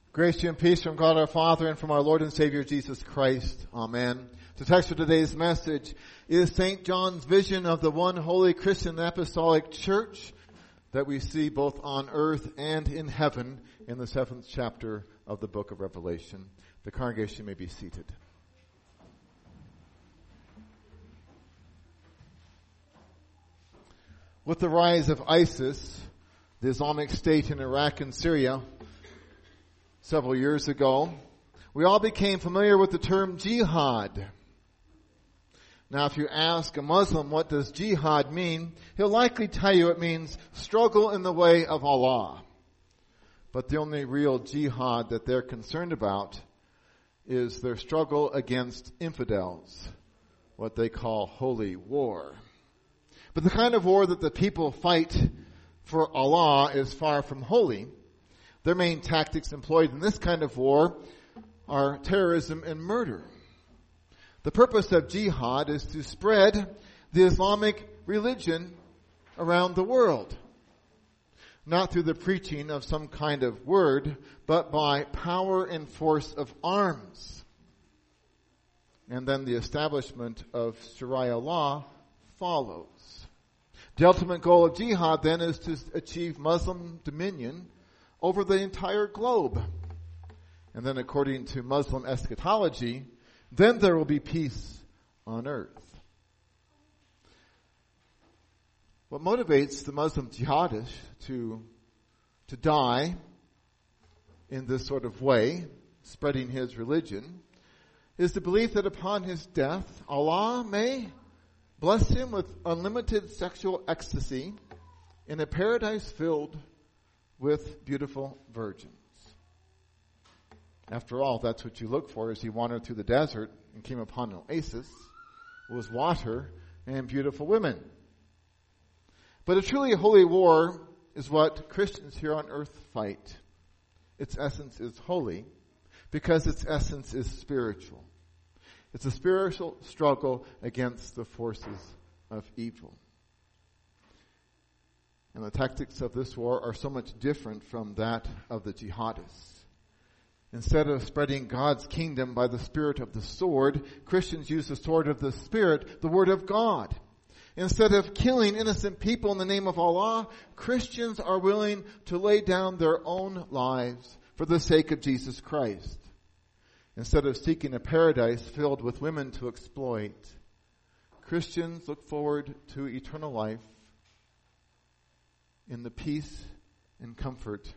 Grace to you and peace from God our Father and from our Lord and Savior Jesus Christ. Amen. The text for today's message is St. John's vision of the one holy Christian apostolic church that we see both on earth and in heaven in the 7th chapter of the book of Revelation. The congregation may be seated. With the rise of ISIS, the Islamic State in Iraq and Syria, several years ago, we all became familiar with the term jihad. Now, if you ask a Muslim what does jihad mean, he'll likely tell you it means struggle in the way of Allah. But the only real jihad that they're concerned about is their struggle against infidels, what they call holy war. But the kind of war that the people fight for Allah is far from holy. Their main tactics employed in this kind of war are terrorism and murder. The purpose of jihad is to spread the Islamic religion around the world. Not through the preaching of some kind of word, but by power and force of arms. And then the establishment of Sharia law follows. The ultimate goal of jihad then is to achieve Muslim dominion over the entire globe. And then according to Muslim eschatology, then there will be peace on earth. What motivates the Muslim jihadist to die in this sort of way, spreading his religion, is the belief that upon his death, Allah may bless him with unlimited sexual ecstasy in a paradise filled with beautiful virgins. After all, that's what you look for as you wandered through the desert and came upon an oasis. It was water and beautiful women. But a truly holy war is what Christians here on earth fight. Its essence is holy because its essence is spiritual. It's a spiritual struggle against the forces of evil. And the tactics of this war are so much different from that of the jihadists. Instead of spreading God's kingdom by the spirit of the sword, Christians use the sword of the Spirit, the Word of God. Instead of killing innocent people in the name of Allah, Christians are willing to lay down their own lives for the sake of Jesus Christ. Instead of seeking a paradise filled with women to exploit, Christians look forward to eternal life in the peace and comfort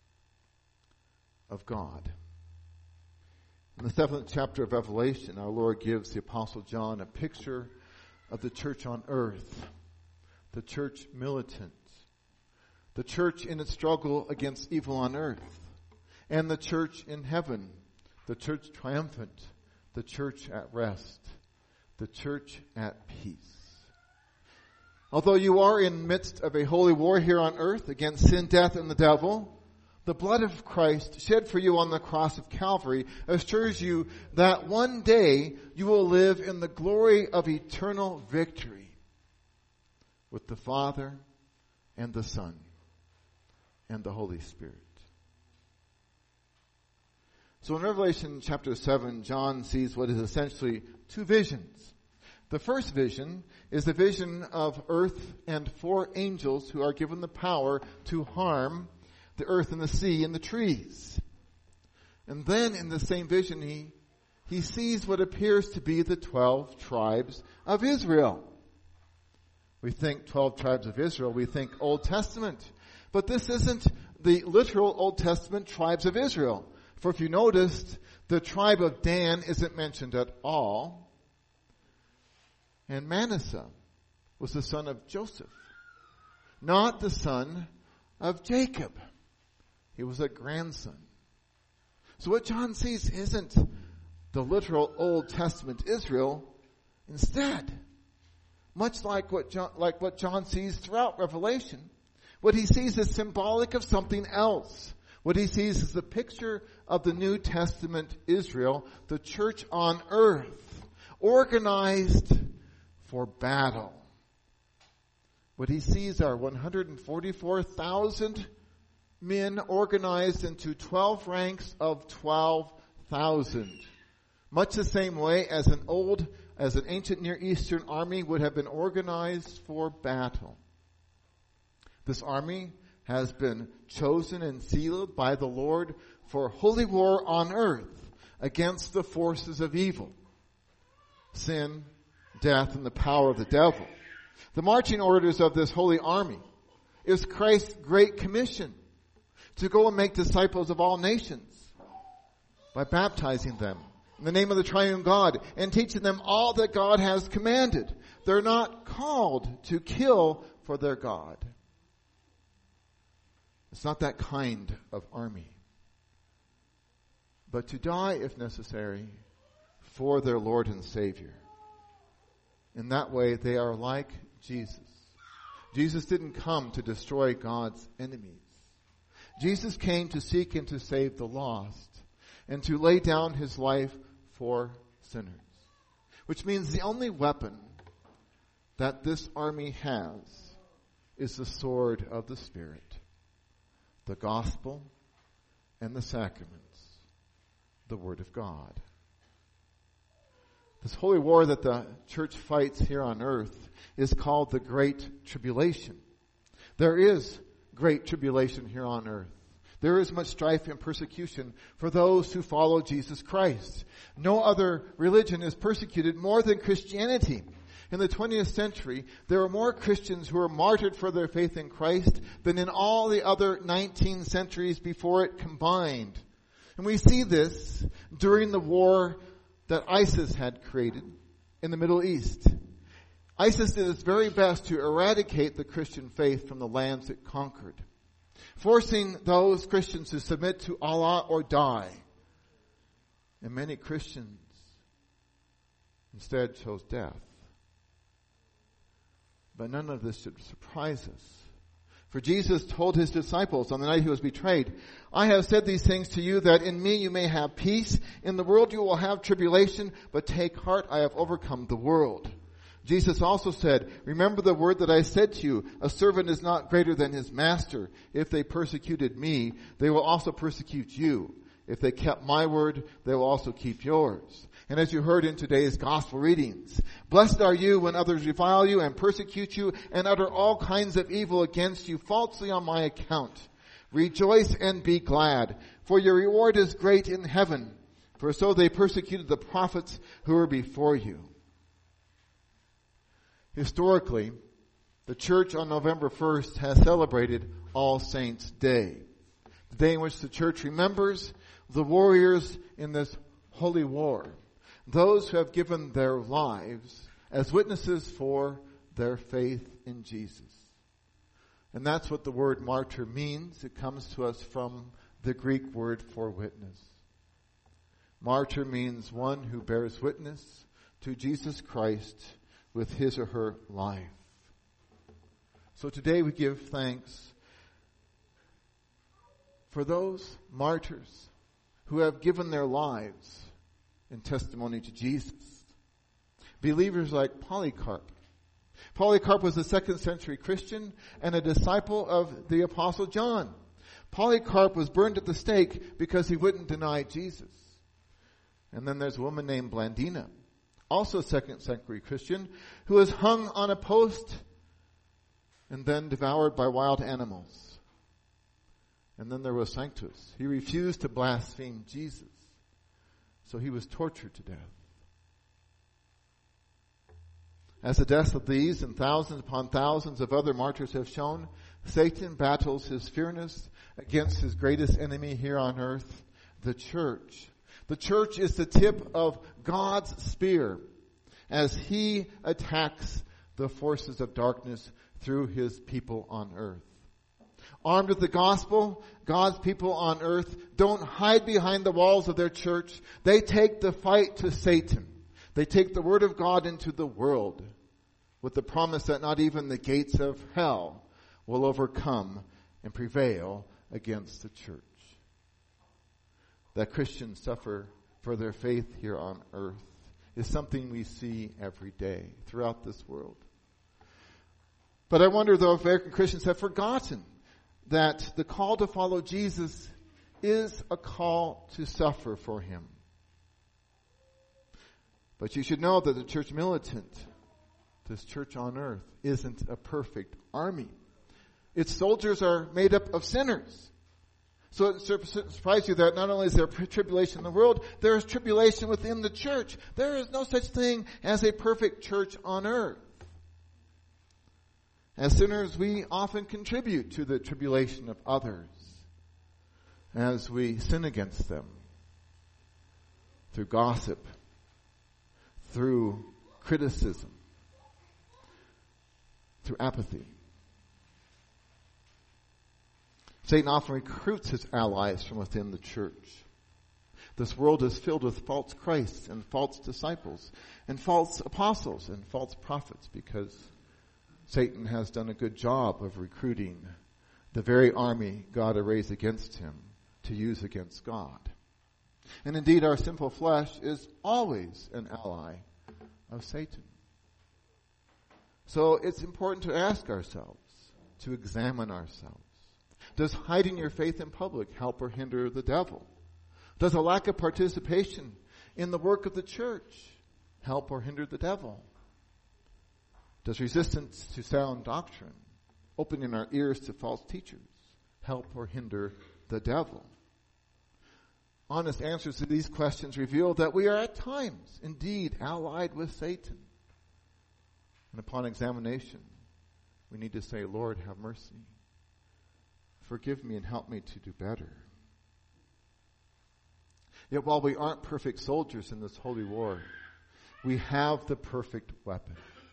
of God. In the 7th chapter of Revelation, our Lord gives the Apostle John a picture of the church on earth, the church militant, the church in its struggle against evil on earth, and the church in heaven, the church triumphant, the church at rest, the church at peace. Although you are in the midst of a holy war here on earth against sin, death, and the devil, the blood of Christ shed for you on the cross of Calvary assures you that one day you will live in the glory of eternal victory with the Father and the Son and the Holy Spirit. So in Revelation chapter 7, John sees what is essentially two visions. The first vision is the vision of earth and 4 angels who are given the power to harm the earth and the sea and the trees. And then in the same vision, he sees what appears to be the 12 tribes of Israel. We think 12 tribes of Israel, we think Old Testament. But this isn't the literal Old Testament tribes of Israel. For if you noticed, the tribe of Dan isn't mentioned at all. And Manasseh was the son of Joseph, not the son of Jacob. He was a grandson. So what John sees isn't the literal Old Testament Israel. Instead, much like what John sees throughout Revelation, what he sees is symbolic of something else. What he sees is the picture of the New Testament Israel, the church on earth, organized for battle. What he sees are 144,000 men organized into 12 ranks of 12,000. Much the same way as an ancient Near Eastern army would have been organized for battle. This army has been chosen and sealed by the Lord for holy war on earth against the forces of evil, sin, death, and the power of the devil. The marching orders of this holy army is Christ's great commission to go and make disciples of all nations by baptizing them in the name of the triune God and teaching them all that God has commanded. They're not called to kill for their God. It's not that kind of army. But to die, if necessary, for their Lord and Savior. In that way, they are like Jesus. Jesus didn't come to destroy God's enemies. Jesus came to seek and to save the lost and to lay down his life for sinners. Which means the only weapon that this army has is the sword of the Spirit, the gospel and the sacraments, the Word of God. This holy war that the church fights here on earth is called the Great Tribulation. There is great tribulation here on earth. There is much strife and persecution for those who follow Jesus Christ. No other religion is persecuted more than Christianity. In the 20th century, there were more Christians who were martyred for their faith in Christ than in all the other 19 centuries before it combined. And we see this during the war that ISIS had created in the Middle East. ISIS did its very best to eradicate the Christian faith from the lands it conquered, forcing those Christians to submit to Allah or die. And many Christians instead chose death. But none of this should surprise us. For Jesus told his disciples on the night he was betrayed, I have said these things to you that in me you may have peace. In the world you will have tribulation, but take heart, I have overcome the world. Jesus also said, remember the word that I said to you, a servant is not greater than his master. If they persecuted me, they will also persecute you. If they kept my word, they will also keep yours. And as you heard in today's gospel readings, blessed are you when others revile you and persecute you and utter all kinds of evil against you falsely on my account. Rejoice and be glad, for your reward is great in heaven. For so they persecuted the prophets who were before you. Historically, the church on November 1st has celebrated All Saints' Day, the day in which the church remembers the warriors in this holy war, those who have given their lives as witnesses for their faith in Jesus. And that's what the word martyr means. It comes to us from the Greek word for witness. Martyr means one who bears witness to Jesus Christ with his or her life. So today we give thanks for those martyrs who have given their lives in testimony to Jesus. Believers like Polycarp. Polycarp was a 2nd century Christian and a disciple of the Apostle John. Polycarp was burned at the stake because he wouldn't deny Jesus. And then there's a woman named Blandina, also 2nd century Christian, who was hung on a post and then devoured by wild animals. And then there was Sanctus. He refused to blaspheme Jesus, so he was tortured to death. As the deaths of these and thousands upon thousands of other martyrs have shown, Satan battles his fierceness against his greatest enemy here on earth, the church. The church is the tip of God's spear as he attacks the forces of darkness through his people on earth. Armed with the gospel, God's people on earth don't hide behind the walls of their church. They take the fight to Satan. They take the word of God into the world with the promise that not even the gates of hell will overcome and prevail against the church. That Christians suffer for their faith here on earth is something we see every day throughout this world. But I wonder, though, if American Christians have forgotten that the call to follow Jesus is a call to suffer for him. But you should know that the church militant, this church on earth, isn't a perfect army. Its soldiers are made up of sinners. So it surprises you that not only is there tribulation in the world, there is tribulation within the church. There is no such thing as a perfect church on earth. As sinners, we often contribute to the tribulation of others as we sin against them through gossip, through criticism, through apathy. Satan often recruits his allies from within the church. This world is filled with false Christs and false disciples and false apostles and false prophets because Satan has done a good job of recruiting the very army God arrays against him to use against God. And indeed, our sinful flesh is always an ally of Satan. So it's important to ask ourselves, to examine ourselves. Does hiding your faith in public help or hinder the devil? Does a lack of participation in the work of the church help or hinder the devil? Does resistance to sound doctrine, opening our ears to false teachers, help or hinder the devil? Honest answers to these questions reveal that we are at times indeed allied with Satan. And upon examination, we need to say, Lord, have mercy. Forgive me and help me to do better. Yet while we aren't perfect soldiers in this holy war, we have the perfect weapon.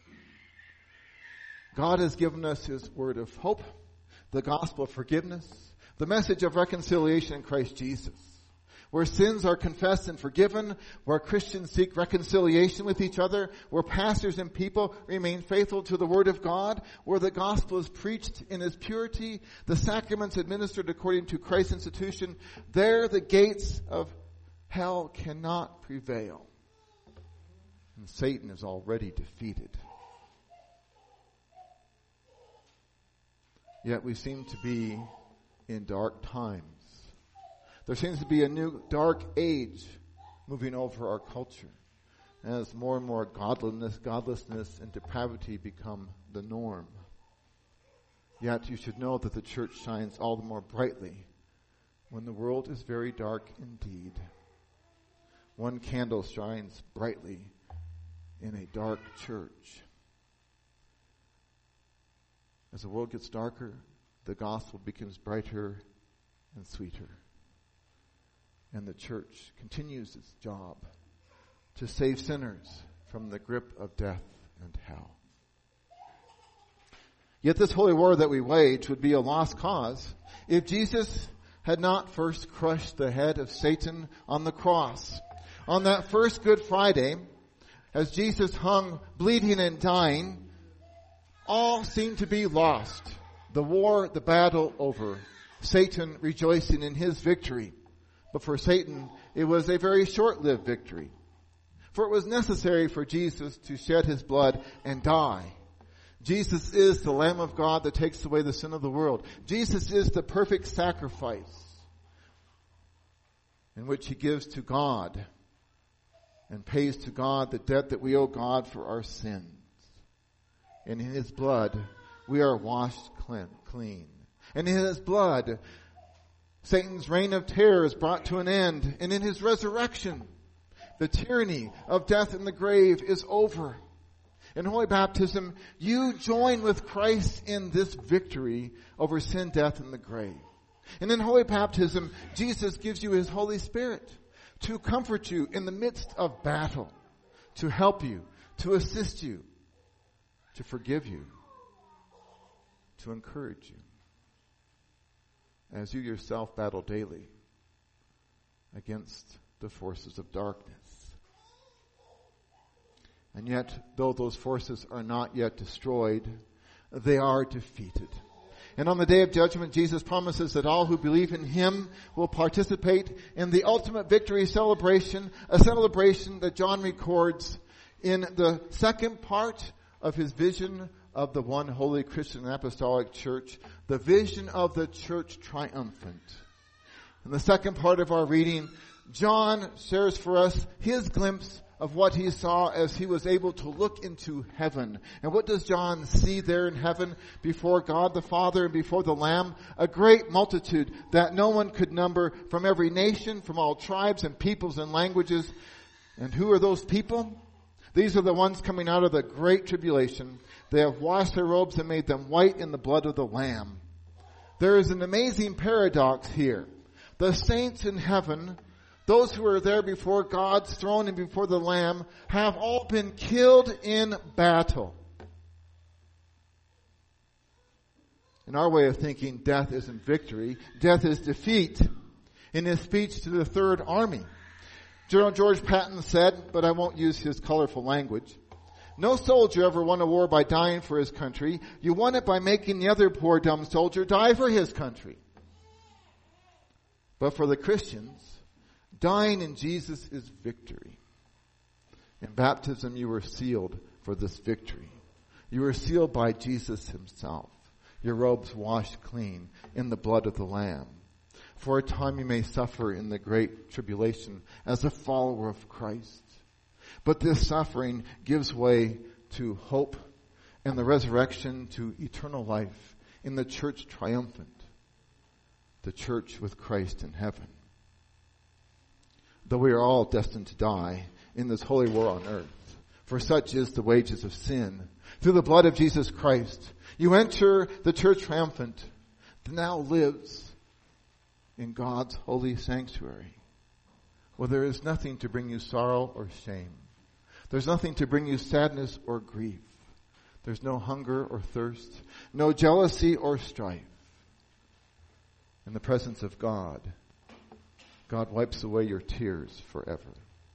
God has given us his word of hope, the gospel of forgiveness, the message of reconciliation in Christ Jesus. Where sins are confessed and forgiven, where Christians seek reconciliation with each other, where pastors and people remain faithful to the Word of God, where the gospel is preached in its purity, the sacraments administered according to Christ's institution, there the gates of hell cannot prevail. And Satan is already defeated. Yet we seem to be in dark times. There seems to be a new dark age moving over our culture as more and more godlessness, and depravity become the norm. Yet you should know that the church shines all the more brightly when the world is very dark indeed. One candle shines brightly in a dark church. As the world gets darker, the gospel becomes brighter and sweeter. And the church continues its job to save sinners from the grip of death and hell. Yet this holy war that we wage would be a lost cause if Jesus had not first crushed the head of Satan on the cross. On that first Good Friday, as Jesus hung bleeding and dying, all seemed to be lost. The war, the battle over. Satan rejoicing in his victory. But for Satan, it was a very short-lived victory. For it was necessary for Jesus to shed his blood and die. Jesus is the Lamb of God that takes away the sin of the world. Jesus is the perfect sacrifice in which he gives to God and pays to God the debt that we owe God for our sins. And in his blood, we are washed clean. And in his blood, Satan's reign of terror is brought to an end. And in his resurrection, the tyranny of death and the grave is over. In holy baptism, you join with Christ in this victory over sin, death, and the grave. And in holy baptism, Jesus gives you his Holy Spirit to comfort you in the midst of battle, to help you, to assist you, to forgive you, to encourage you, as you yourself battle daily against the forces of darkness. And yet, though those forces are not yet destroyed, they are defeated. And on the day of judgment, Jesus promises that all who believe in him will participate in the ultimate victory celebration, a celebration that John records in the second part of his vision of the one holy Christian and apostolic church, the vision of the church triumphant. In the second part of our reading, John shares for us his glimpse of what he saw as he was able to look into heaven. And what does John see there in heaven before God the Father and before the Lamb? A great multitude that no one could number, from every nation, from all tribes and peoples and languages. And who are those people? These are the ones coming out of the great tribulation. They have washed their robes and made them white in the blood of the Lamb. There is an amazing paradox here. The saints in heaven, those who are there before God's throne and before the Lamb, have all been killed in battle. In our way of thinking, death isn't victory. Death is defeat. In his speech to the Third Army, General George Patton said, but I won't use his colorful language, "No soldier ever won a war by dying for his country. You won it by making the other poor dumb soldier die for his country." But for the Christians, dying in Jesus is victory. In baptism, you were sealed for this victory. You were sealed by Jesus himself. Your robes washed clean in the blood of the Lamb. For a time you may suffer in the great tribulation as a follower of Christ. But this suffering gives way to hope and the resurrection to eternal life in the church triumphant, the church with Christ in heaven. Though we are all destined to die in this holy war on earth, for such is the wages of sin, through the blood of Jesus Christ, you enter the church triumphant that now lives in God's holy sanctuary, where there is nothing to bring you sorrow or shame. There's nothing to bring you sadness or grief. There's no hunger or thirst, no jealousy or strife. In the presence of God, God wipes away your tears forever.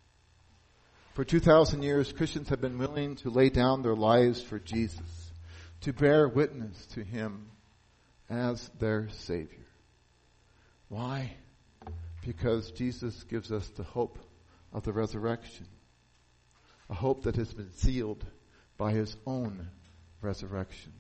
For 2,000 years, Christians have been willing to lay down their lives for Jesus, to bear witness to him as their Savior. Why? Because Jesus gives us the hope of the resurrection, a hope that has been sealed by his own resurrection.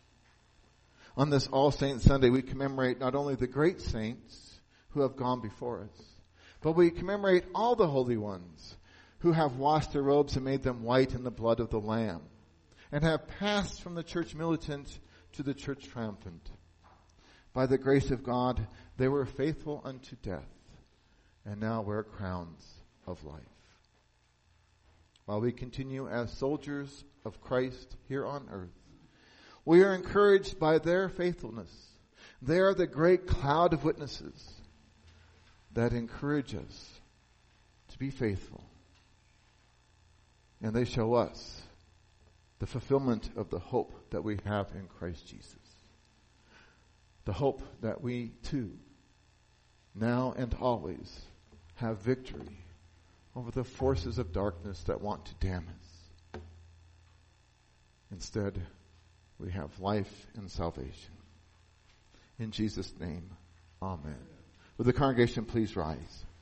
On this All Saints Sunday, we commemorate not only the great saints who have gone before us, but we commemorate all the holy ones who have washed their robes and made them white in the blood of the Lamb, and have passed from the church militant to the church triumphant. By the grace of God, they were faithful unto death, and now wear crowns of life. While we continue as soldiers of Christ here on earth, we are encouraged by their faithfulness. They are the great cloud of witnesses that encourage us to be faithful. And they show us the fulfillment of the hope that we have in Christ Jesus. The hope that we too, now and always, have victory over the forces of darkness that want to damn us. Instead, we have life and salvation. In Jesus' name, amen. Would the congregation please rise?